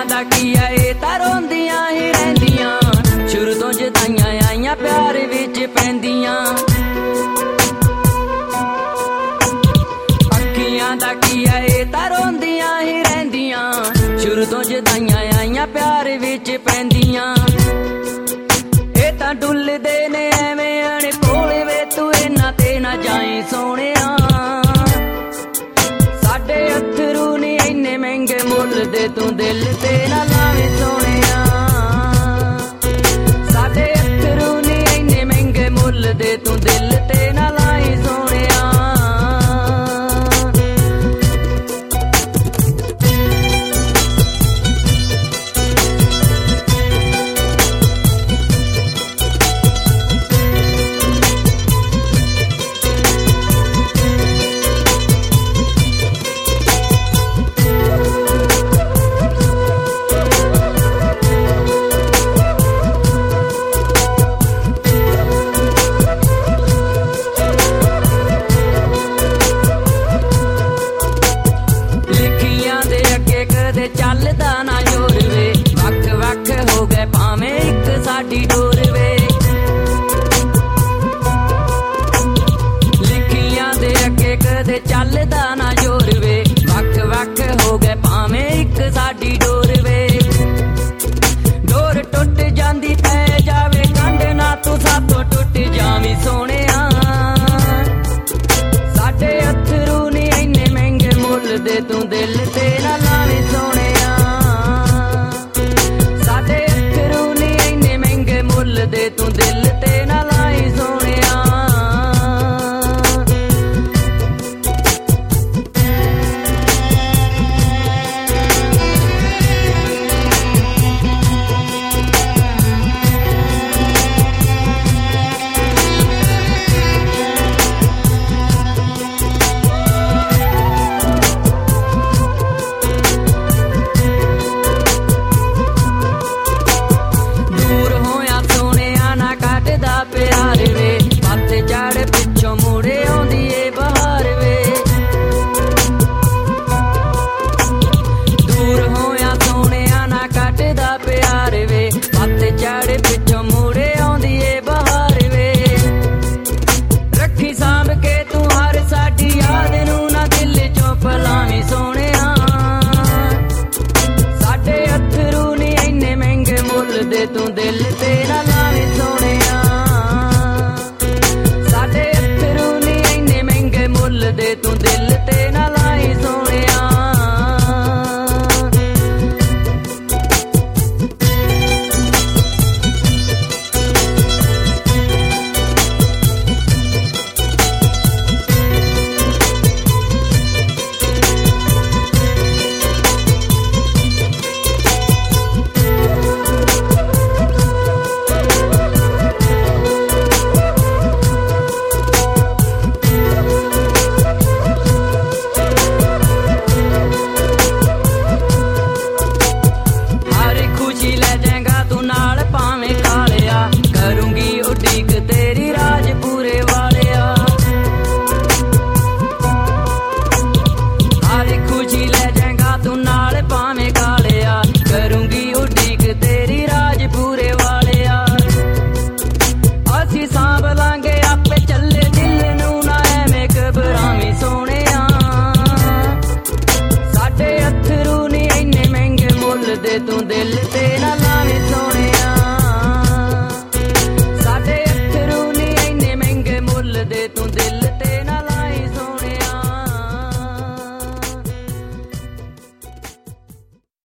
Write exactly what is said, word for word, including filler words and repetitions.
ਅੱਖੀਆਂ ਦਾ ਕੀ ਆ ਇਹ ਤਾਂ ਰੋਂਦੀਆਂ ਹੀ ਰਹਿੰਦੀਆਂ, ਸ਼ੁਰੂ ਤੋਂ ਜਦਾਈਆਂ ਆਈਆਂ ਪਿਆਰ ਵਿੱਚ ਪੈਂਦੀਆਂ। ਅੱਖੀਆਂ ਦਾ ਕੀ ਆ ਇਹ ਤਾਂ ਰੋਂਦੀਆਂ ਹੀ ਰਹਿੰਦੀਆਂ, ਸ਼ੁਰੂ ਤੋਂ ਜਦਾਈਆਂ ਆਈਆਂ ਪਿਆਰ ਵਿੱਚ ਪੈਂਦੀਆਂ। ਇਹ ਤਾਂ ਡੁੱਲਦੇ ਨੇ ਐਵੇਂ ਅਣਕੋਲ ਵੇ, ਤੂੰ ਇਹਨਾਂ ਤੇ ਨਾ ਜਾਏ ਸੋਹਣਿਆ। ਸਾਡੇ ਅਥਰੂ ਨੀ ਇੰਨੇ ਮਹਿੰਗੇ ਮੁੱਲ ਦੇ, ਤੂੰ ਦਿਲ ਤੇ ਨਾ ਲਾਵੇਂ ਸੋਹਣਿਆ। ਸਾਡੇ ਅਥਰੂ ਨੀ ਇੰਨੇ ਮਹਿੰਗੇ ਮੁੱਲ ਦੇ, ਤੂੰ ਦਿਲ ਤੇ ਨਾ ਲਾਈ ਸੋਹਣਿਆ। ਚੱਲਦਾ ਨਾ ਜੋਰ ਵੇ, ਵੱਖ ਵੱਖ ਹੋ ਗਏ ਭਾਵੇਂ ਇੱਕ ਸਾਡੀ ਡੋਰ ਵੇ। ਲਿਖੀਆਂ ਦੇ ਅੱਗੇ ਕਦੇ ਚੱਲਦਾ ਨਾ ਜੋਰ ਵੇ, ਵੱਖ ਵੱਖ ਹੋ ਗਏ ਭਾਵੇਂ ਇੱਕ ਸਾਡੀ ਡੋਰ ਵੇ। ਡੋਰ ਟੁੱਟ ਜਾਂਦੀ ਪੈ ਜਾਵੇ ਕੰਡ ਨਾ, ਤੂੰ ਸਾਥੋਂ ਟੁੱਟ ਜਾਵੀਂ ਸੋਹਣਿਆ। ਸਾਡੇ ਅਥਰੂ ਨੀ ਇੰਨੇ ਮਹਿੰਗੇ ਮੁੱਲ ਦੇ, ਤੂੰ ਦਿਲ ਤੇ ਨਾ ਲਾਵੇਂ ਸੋਹਣਿਆ। ਦੇ ਤੂੰ ਦਿਲ ਤੇ ਨਾ ਲਾਈ ਸੋਹਣਿਆ। ਪਿਆਰ ਵੇ ਮੱਥੇ ਚੜ ਪਿੱਛੋਂ ਮੁੜੇ ਆਉਂਦੀ ਏ ਬਹਾਰ ਵੇ। ਦੂਰ ਹੋਇਆ ਸੋਹਣਿਆ ਨਾ ਕੱਟਦਾ ਪਿਆਰ ਵੇ, ਮੱਥੇ ਚੜ ਪਿੱਛੋਂ ਮੁੜੇ ਆਉਂਦੀ ਏ ਬਹਾਰ ਵੇ। ਰੱਖੀ ਸਾਂਭ ਕੇ ਤੂੰ ਹਰ ਸਾਡੀ ਯਾਦ ਨੂੰ, ਨਾ ਦਿਲ ਚੋਂ ਭੁਲਾਵੀਂ ਸੋਹਣਿਆ। ਸਾਡੇ ਅਥਰੂ ਨੀ ਇੰਨੇ ਮਹਿੰਗੇ ਮੁੱਲ ਦੇ, ਤੂੰ ਦਿਲ ਤੇ ਨਾ ਲਾਵੀਂ ਸੋਹਣਿਆ। ਦੇ ਤੂੰ ਦਿਲ ਤੇ ਨਾ ਲਾਈ ਸੋਹਣਿਆ। ਕਰੂੰਗੀ ਉਡੀਕ ਤੇਰੀ ਰਾਜਪੂਰੇ ਵਾਲਿਆ। ਹਰ ਖੁਸ਼ੀ ਲੈ ਜਾਏਗਾ ਤੂੰ ਨਾਲ ਭਾਵੇਂ ਕਾਲਿਆ, ਕਰੂੰਗੀ ਉਡੀਕ ਤੇਰੀ ਰਾਜਪੂਰੇ ਵਾਲਿਆ। ਅਸੀਂ ਸਾਂਭ ਲਾਂਗੇ ਆਪੇ ਚੱਲੇ ਦਿਲ ਨੂੰ, ਨਾ ਐਵੇਂ ਘਬਰਾਵੀਂ ਸੋਹਣਿਆ। ਸਾਡੇ ਅਥਰੂ ਨੀ ਇੰਨੇ ਮਹਿੰਗੇ ਮੁੱਲ ਦੇ, ਤੂੰ ਦਿਲ ਤੇ ਨਾ ਲਾਵੀਂ ਸੋਹਣਿਆ। ਦੇ ਤੂੰ